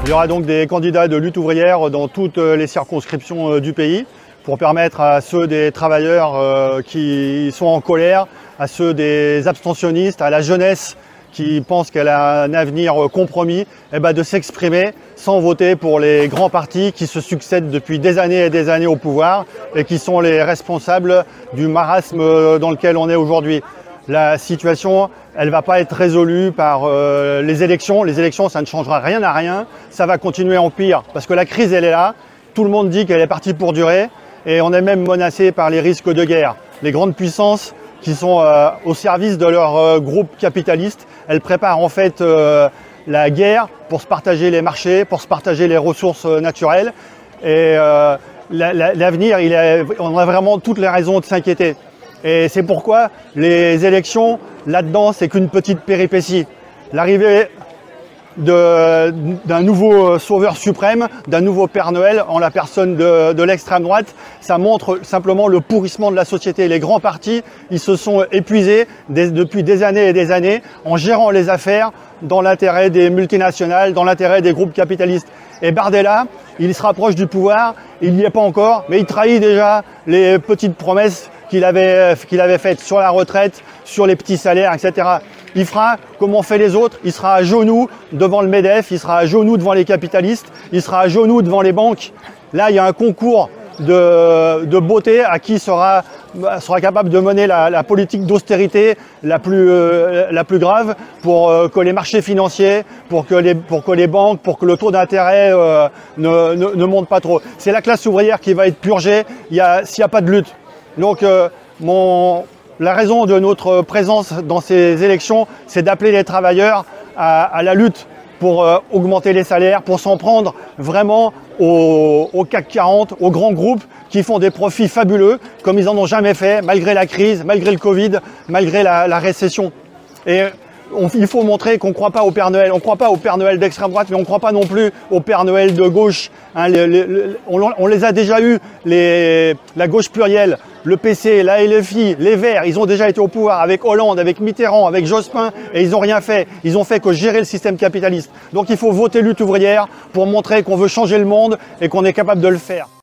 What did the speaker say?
Il y aura donc des candidats de lutte ouvrière dans toutes les circonscriptions du pays pour permettre à ceux des travailleurs qui sont en colère, à ceux des abstentionnistes, à la jeunesse qui pense qu'elle a un avenir compromis, de s'exprimer sans voter pour les grands partis qui se succèdent depuis des années et des années au pouvoir et qui sont les responsables du marasme dans lequel on est aujourd'hui. La situation, elle ne va pas être résolue par les élections. Les élections, ça ne changera rien à rien. Ça va continuer en pire parce que la crise, elle est là. Tout le monde dit qu'elle est partie pour durer et on est même menacé par les risques de guerre. Les grandes puissances qui sont au service de leur groupe capitaliste, elles préparent en fait la guerre pour se partager les marchés, pour se partager les ressources naturelles. Et l'avenir, on a vraiment toutes les raisons de s'inquiéter. Et c'est pourquoi les élections, là-dedans, c'est qu'une petite péripétie. L'arrivée d'un nouveau sauveur suprême, d'un nouveau Père Noël en la personne de l'extrême droite, ça montre simplement le pourrissement de la société. Les grands partis, ils se sont épuisés depuis des années et des années en gérant les affaires dans l'intérêt des multinationales, dans l'intérêt des groupes capitalistes. Et Bardella, il se rapproche du pouvoir, il n'y est pas encore, mais il trahit déjà les petites promesses qu'il avait faites sur la retraite, sur les petits salaires, etc. Il fera comme ont fait les autres, il sera à genoux devant le MEDEF, il sera à genoux devant les capitalistes, il sera à genoux devant les banques. Là, il y a un concours de beauté à qui sera capable de mener la politique d'austérité la plus grave pour que les marchés financiers, pour que les banques, pour que le taux d'intérêt ne monte pas trop. C'est la classe ouvrière qui va être purgée s'il n'y a pas de lutte. Donc la raison de notre présence dans ces élections, c'est d'appeler les travailleurs à la lutte pour augmenter les salaires, pour s'en prendre vraiment au CAC 40, aux grands groupes qui font des profits fabuleux, comme ils n'en ont jamais fait, malgré la crise, malgré le Covid, malgré la récession. Et il faut montrer qu'on ne croit pas au Père Noël. On ne croit pas au Père Noël d'extrême droite, mais on ne croit pas non plus au Père Noël de gauche. On les a déjà eus, la gauche plurielle, le PC, la LFI, les Verts. Ils ont déjà été au pouvoir avec Hollande, avec Mitterrand, avec Jospin, et ils n'ont rien fait. Ils ont fait que gérer le système capitaliste. Donc il faut voter lutte ouvrière pour montrer qu'on veut changer le monde et qu'on est capable de le faire.